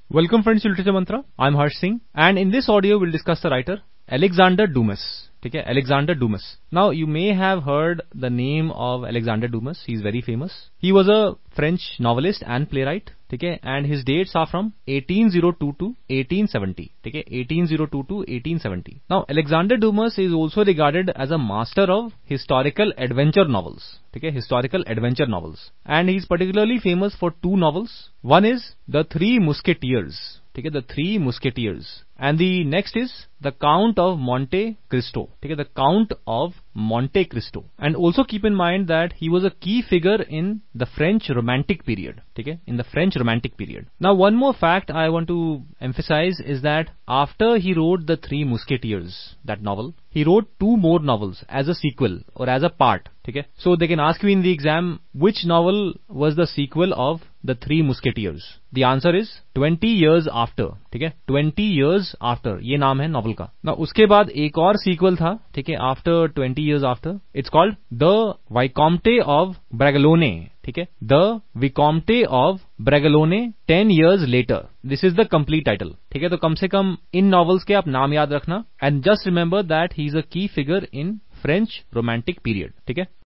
Welcome friends to Literature Mantra. I'm Harsh Singh and in this audio we'll discuss the writer Alexander Dumas. ठीक है, Alexander Dumas. Now you may have heard the name of Alexander Dumas. He's very famous. He was a French novelist and playwright. ठीक है, and his dates are from 1802 to 1870. ठीक है, 1802 to 1870. Now Alexander Dumas is also regarded as a master of historical adventure novels. ठीक है, historical adventure novels, and he's particularly famous for two novels. One is The Three Musketeers. ठीक है, The Three Musketeers, and the next is The Count of Monte Cristo. ठीक है, The Count of Monte Cristo. And also keep in mind that he was a key figure in the French Romantic period. ठीक है, in the French Romantic period. Now one more fact I want to emphasize is that after he wrote The Three Musketeers, that novel, he wrote two more novels as a sequel or as a part. ठीक है, so they can ask you in the exam which novel was the sequel of The Three Musketeers. The answer is 20 years after. ठीक है, 20 years after ये नाम है novel का. ना उसके बाद एक और सीक्वल था. ठीक है, after 20 years after, it's called The Vicomte of Bragelonne. ठीक है, The Vicomte of Bragelonne 10 years later. This is the complete title. ठीक है, तो कम से कम इन नॉवेल्स के आप नाम याद रखना, and just remember that he is a key figure in French Romantic period. ठीक है.